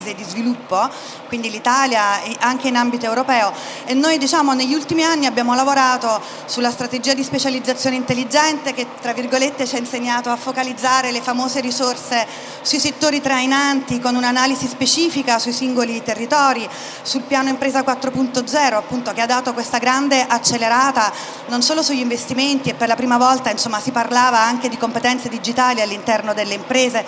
di sviluppo, quindi l'Italia anche in ambito europeo, e noi negli ultimi anni abbiamo lavorato sulla strategia di specializzazione intelligente che tra virgolette ci ha insegnato a focalizzare le famose risorse sui settori trainanti con un'analisi specifica sui singoli territori, sul piano impresa 4.0 appunto, che ha dato questa grande accelerata non solo sugli investimenti, e per la prima volta si parlava anche di competenze digitali all'interno delle imprese,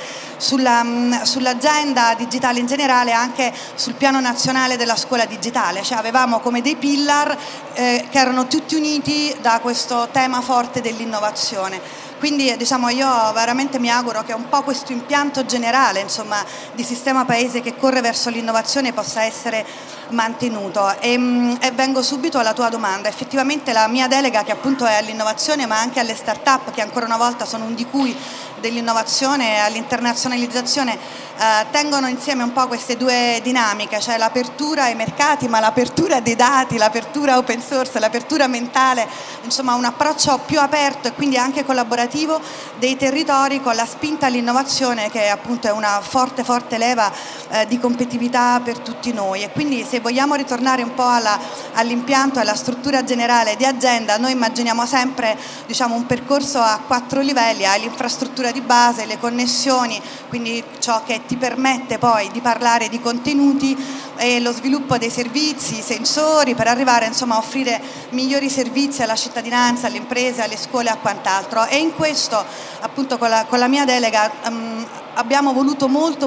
sull'agenda digitale in generale, anche sul piano nazionale della scuola digitale, cioè avevamo come dei pillar che erano tutti uniti da questo tema forte dell'innovazione. Quindi io veramente mi auguro che un po' questo impianto generale di sistema paese che corre verso l'innovazione possa essere mantenuto. E vengo subito alla tua domanda. Effettivamente la mia delega, che appunto è all'innovazione ma anche alle start-up, che ancora una volta sono un di cui dell'innovazione e all'internazionalizzazione, tengono insieme un po' queste due dinamiche, cioè l'apertura ai mercati, ma l'apertura dei dati, l'apertura open source, l'apertura mentale, un approccio più aperto e quindi anche collaborativo dei territori, con la spinta all'innovazione che appunto è una forte leva di competitività per tutti noi. E quindi se vogliamo ritornare un po' all'impianto e alla struttura generale di agenda, noi immaginiamo sempre un percorso a 4 livelli: hai l'infrastruttura di base, le connessioni, quindi ciò che ti permette poi di parlare di contenuti, e lo sviluppo dei servizi, sensori, per arrivare a offrire migliori servizi alla cittadinanza, alle imprese, alle scuole e a quant'altro. E in questo appunto con la mia delega abbiamo voluto molto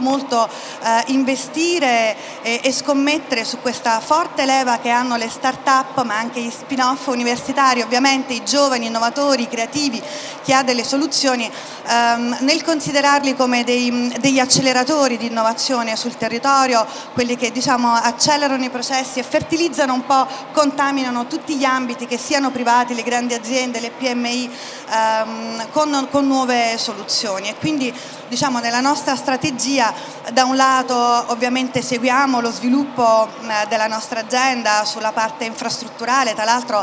investire e scommettere su questa forte leva che hanno le start-up, ma anche gli spin-off universitari, ovviamente i giovani innovatori, i creativi, chi ha delle soluzioni, nel considerarli come degli acceleratori di innovazione sul territorio, quelli che accelerano i processi e fertilizzano un po', contaminano tutti gli ambiti, che siano privati, le grandi aziende, le PMI, con nuove soluzioni. E quindi nella nostra strategia, da un lato ovviamente seguiamo lo sviluppo della nostra agenda sulla parte infrastrutturale, tra l'altro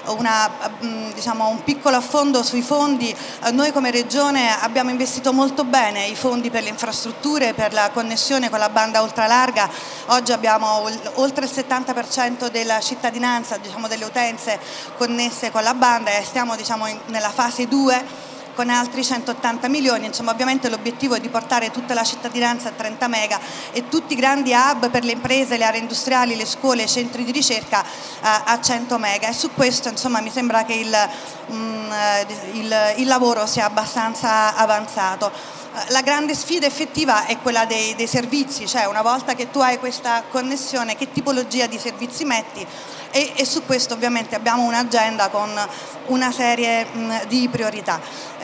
un piccolo affondo sui fondi. Noi come Regione abbiamo investito molto bene i fondi per le infrastrutture, per la connessione con la banda ultralarga. Oggi abbiamo oltre il 70% della cittadinanza, delle utenze connesse con la banda, e stiamo nella fase 2 con altri 180 milioni. Ovviamente l'obiettivo è di portare tutta la cittadinanza a 30 mega e tutti i grandi hub per le imprese, le aree industriali, le scuole, i centri di ricerca a 100 mega. E su questo mi sembra che il lavoro sia abbastanza avanzato. La grande sfida effettiva è quella dei servizi, cioè una volta che tu hai questa connessione, che tipologia di servizi metti, e su questo ovviamente abbiamo un'agenda con una serie di priorità.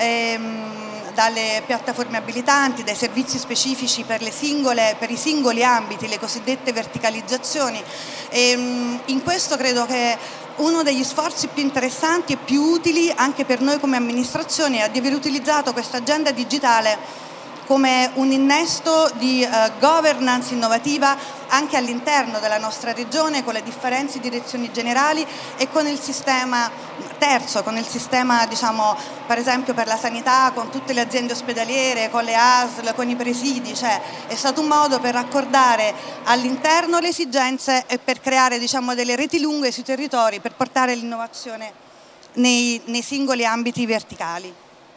Dalle piattaforme abilitanti, dai servizi specifici per i singoli ambiti, le cosiddette verticalizzazioni. In questo credo che uno degli sforzi più interessanti e più utili anche per noi come amministrazione è di aver utilizzato questa agenda digitale come un innesto di governance innovativa anche all'interno della nostra regione, con le differenti direzioni generali e con il sistema terzo, con il sistema per esempio per la sanità, con tutte le aziende ospedaliere, con le ASL, con i presidi. Cioè è stato un modo per raccordare all'interno le esigenze e per creare delle reti lunghe sui territori, per portare l'innovazione nei singoli ambiti verticali.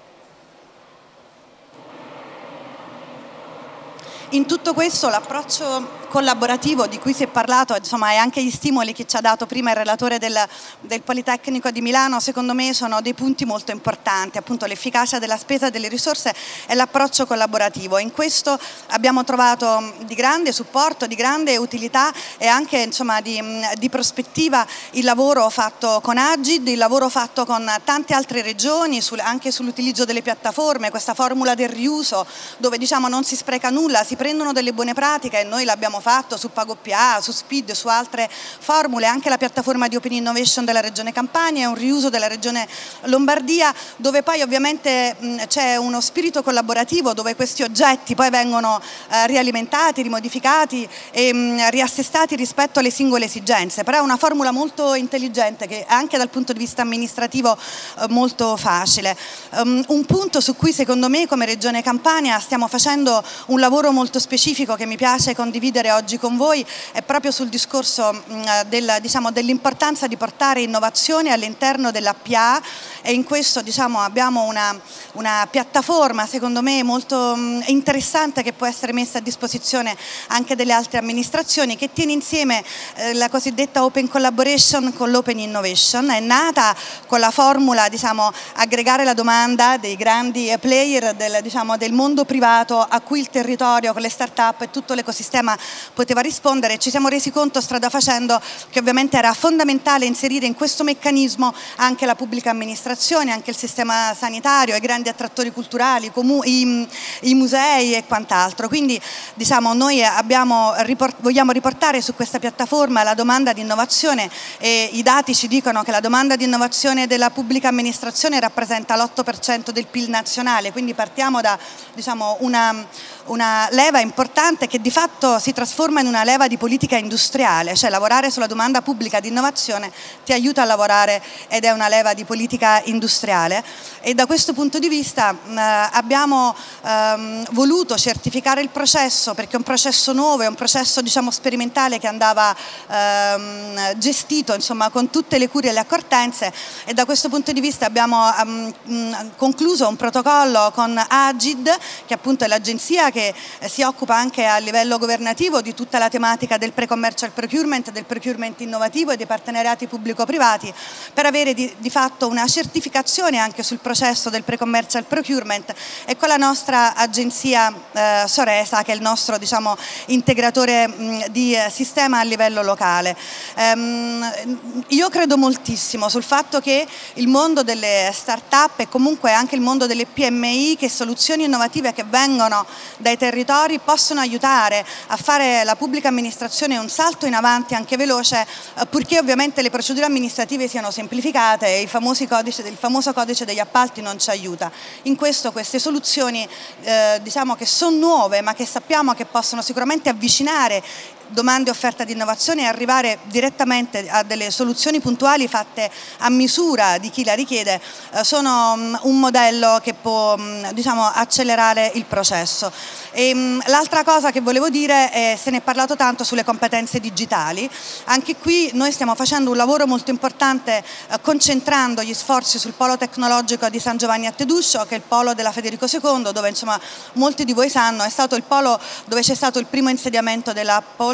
In tutto questo l'approccio collaborativo di cui si è parlato, e anche gli stimoli che ci ha dato prima il relatore del Politecnico di Milano, secondo me sono dei punti molto importanti, appunto l'efficacia della spesa delle risorse e l'approccio collaborativo. In questo abbiamo trovato di grande supporto, di grande utilità e anche di prospettiva il lavoro fatto con Agid, il lavoro fatto con tante altre regioni, anche sull'utilizzo delle piattaforme, questa formula del riuso, dove non si spreca nulla, si prendono delle buone pratiche, e noi l'abbiamo fatto su PagoPA, su Speed, su altre formule. Anche la piattaforma di Open Innovation della Regione Campania è un riuso della Regione Lombardia, dove poi ovviamente c'è uno spirito collaborativo, dove questi oggetti poi vengono rialimentati, rimodificati e riassestati rispetto alle singole esigenze. Però è una formula molto intelligente, che anche dal punto di vista amministrativo molto facile. Un punto su cui secondo me come Regione Campania stiamo facendo un lavoro molto specifico, che mi piace condividere oggi con voi è proprio sul discorso dell'importanza di portare innovazione all'interno dell'APA, e in questo abbiamo una piattaforma secondo me molto interessante che può essere messa a disposizione anche delle altre amministrazioni, che tiene insieme la cosiddetta open collaboration con l'open innovation. È nata con la formula aggregare la domanda dei grandi player del mondo privato a cui il territorio con le start-up e tutto l'ecosistema poteva rispondere. Ci siamo resi conto strada facendo che ovviamente era fondamentale inserire in questo meccanismo anche la pubblica amministrazione, anche il sistema sanitario, i grandi attrattori culturali, i musei e quant'altro. Quindi noi vogliamo riportare su questa piattaforma la domanda di innovazione, e i dati ci dicono che la domanda di innovazione della pubblica amministrazione rappresenta l'8% del PIL nazionale, quindi partiamo da una leva importante che di fatto si trasforma in una leva di politica industriale, cioè lavorare sulla domanda pubblica di innovazione ti aiuta a lavorare ed è una leva di politica industriale. E da questo punto di vista abbiamo voluto certificare il processo, perché è un processo nuovo, è un processo sperimentale che andava gestito con tutte le cure e le accortenze, e da questo punto di vista abbiamo concluso un protocollo con Agid, che appunto è l'agenzia che si occupa anche a livello governativo di tutta la tematica del pre-commercial procurement, del procurement innovativo e dei partenariati pubblico-privati, per avere di fatto una certificazione anche sul processo del pre-commercial procurement, e con la nostra agenzia Soresa, che è il nostro integratore di sistema a livello locale. Io credo moltissimo sul fatto che il mondo delle start-up e comunque anche il mondo delle PMI, che soluzioni innovative che vengono dai territori possono aiutare a fare la pubblica amministrazione un salto in avanti anche veloce, purché ovviamente le procedure amministrative siano semplificate e il famoso codice degli appalti non ci aiuta. In questo queste soluzioni che sono nuove, ma che sappiamo che possono sicuramente avvicinare domande e offerta di innovazione e arrivare direttamente a delle soluzioni puntuali fatte a misura di chi la richiede, sono un modello che può accelerare il processo. L'altra cosa che volevo dire è, se ne è parlato tanto sulle competenze digitali, anche qui noi stiamo facendo un lavoro molto importante concentrando gli sforzi sul polo tecnologico di San Giovanni a Teduscio, che è il polo della Federico II, dove molti di voi sanno è stato il polo dove c'è stato il primo insediamento dell'Apple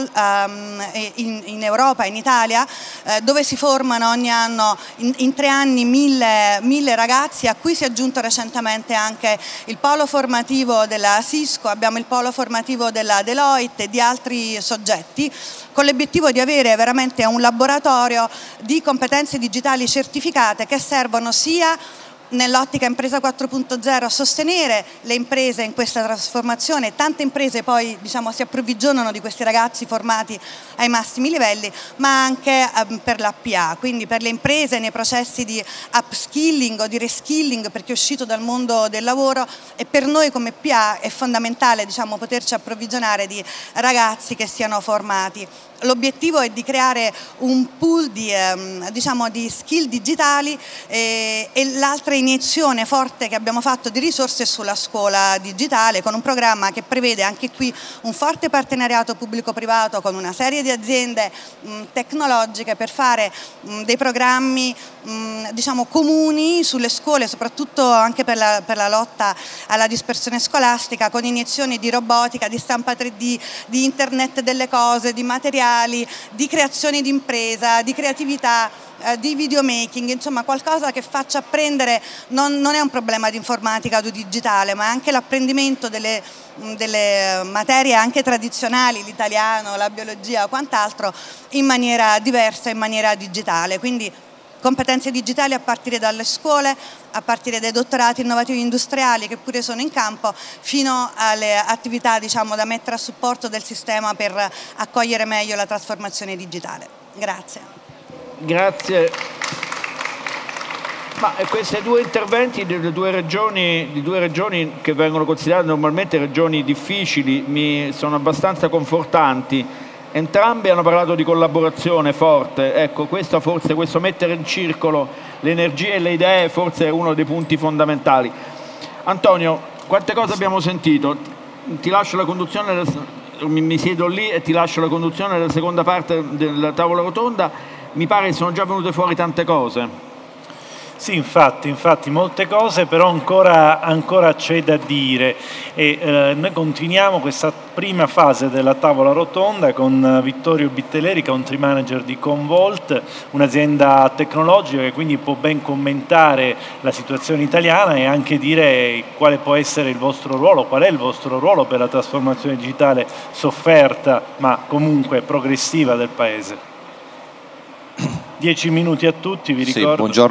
in Europa, in Italia, dove si formano ogni anno in 3 anni 1000 ragazzi, a cui si è aggiunto recentemente anche il polo formativo della Cisco, abbiamo il polo formativo della Deloitte e di altri soggetti, con l'obiettivo di avere veramente un laboratorio di competenze digitali certificate che servono sia nell'ottica Impresa 4.0 a sostenere le imprese in questa trasformazione. Tante imprese poi si approvvigionano di questi ragazzi formati ai massimi livelli, ma anche per l'APA, quindi per le imprese nei processi di upskilling o di reskilling, perché è uscito dal mondo del lavoro, e per noi come PA è fondamentale poterci approvvigionare di ragazzi che siano formati. L'obiettivo è di creare un pool di skill digitali, e l'altra iniezione forte che abbiamo fatto di risorse sulla scuola digitale, con un programma che prevede anche qui un forte partenariato pubblico-privato con una serie di aziende tecnologiche per fare dei programmi comuni sulle scuole, soprattutto anche per la lotta alla dispersione scolastica, con iniezioni di robotica, di stampa 3D, di internet delle cose, di materiali, di creazione di impresa, di creatività, di videomaking, qualcosa che faccia apprendere, non è un problema di informatica o di digitale, ma anche l'apprendimento delle materie anche tradizionali, l'italiano, la biologia o quant'altro, in maniera diversa, in maniera digitale. Quindi competenze digitali a partire dalle scuole, a partire dai dottorati innovativi industriali che pure sono in campo, fino alle attività da mettere a supporto del sistema per accogliere meglio la trasformazione digitale. Grazie. Ma questi 2 interventi di due regioni che vengono considerate normalmente regioni difficili mi sono abbastanza confortanti. Entrambi hanno parlato di collaborazione forte, ecco, questo mettere in circolo le energie e le idee forse è uno dei punti fondamentali. Antonio, quante cose abbiamo sentito? Ti lascio la conduzione mi siedo lì e ti lascio la conduzione della seconda parte della tavola rotonda, mi pare che sono già venute fuori tante cose. Sì, infatti molte cose, però ancora c'è da dire e noi continuiamo questa prima fase della tavola rotonda con Vittorio Bitteleri, country manager di Convolt, un'azienda tecnologica che quindi può ben commentare la situazione italiana e anche dire quale può essere il vostro ruolo, qual è il vostro ruolo per la trasformazione digitale sofferta ma comunque progressiva del Paese. 10 minuti a tutti, vi ricordo. Sì, buongiorno.